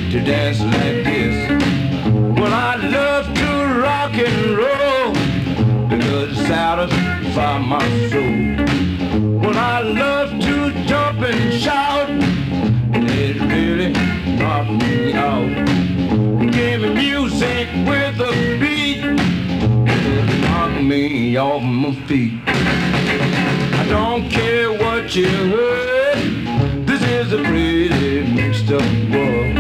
to dance like this. Well, I love to rock and roll because it satisfies my soul. Well, I love to jump and shout, and it really knocks me out. Give me music with a beat, it'll knock me off my feet. I don't care what you heard, this is a pretty mixed up world.